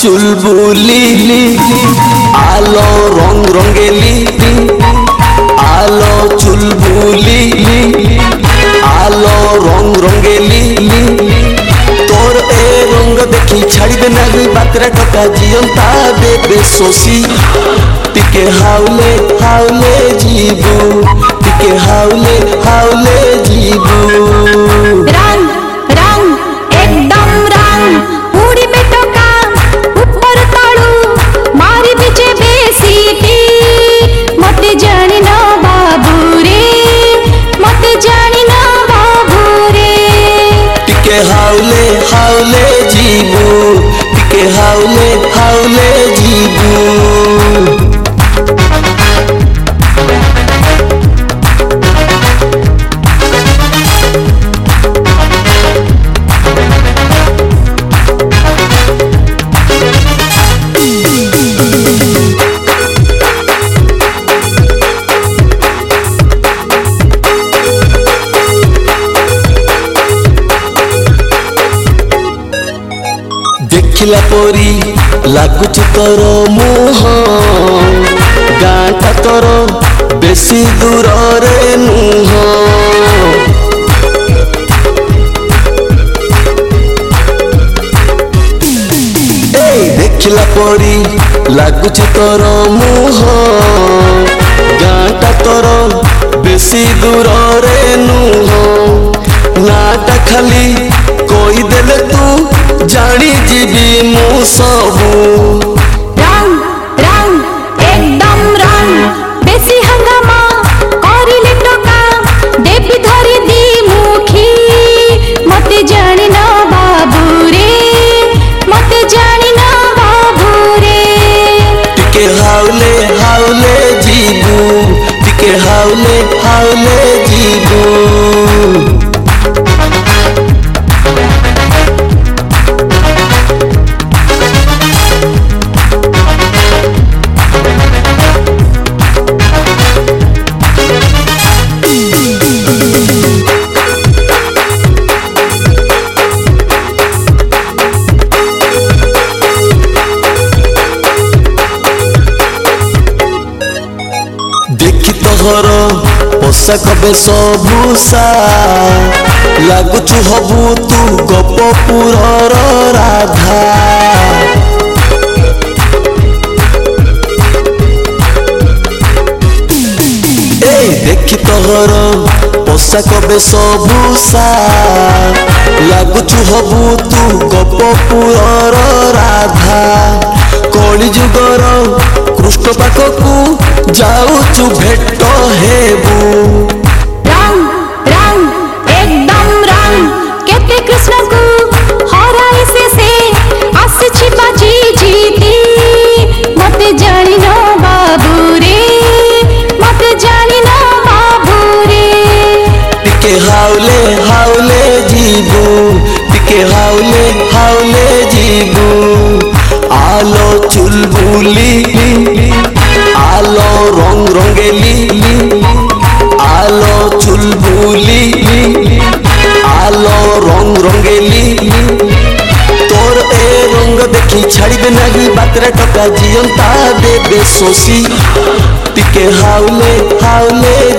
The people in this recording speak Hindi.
चुलबुली आलो रंग रंगेली आलो चुलबुली आलो रंग रंगेली तोर ए रंग देखी छाड़ी दे नहीं बातरे टका जियंता बेबे सोसी टिके हाउले हाउले जीबू टिके हाउले हाउले जीबू रंग रंग एकदम रंग उड़ी बेटो का ऊपर ताड़ू मारी बिचे बेसीटी मते जानी ना बाबू रे मते जानी ना बाबू रे टिके हाउले हाउले जीबू टिके हाउले हाउले जीबू देखिला परी लागुच तोर मुह गाँटा तोर बेसी दूर रे नुह देखिला परी लागुच तोर मुह गाँटा तोर बेसी दूर रे नुह नाटा खाली कोई देले तू जानी जीवी मु सबू रंग रंग एकदम रंग बेसी हंगामा करिले टका देवी धरी दी मुखी मते जानी ना बाबू रे मते जानी ना बाबू रे टिके हाउले हाउले जीबू टिके हाउले हाउले जीबू देखी तोहर पोशाक बेश भूषा लागुचु हबु तू गोपपुरर राधा देखी तोहर पोशाक बेश भूषा लागुचु हबु तू गोपपुरर राधा कली जुगर कृष्ण पाखकू जाऊचु भेट हेबू रंग रंग एकदम रंग केते कृष्ण को हराई से आसी बाजी जीती मते जानी ना बाबू रे मते जानी ना बाबू रे टिके हाउले हाउले जीबू टिके हाउले हाउले जीबू आलो चुलबुली आलो रंग रंगेली आलो चुलबुली आलो रंग रंगेली तोर ए रंग देखी छाड़ी दे नहीं बातरे टका जियंता बेबे सोसी टिके हाउले हाउले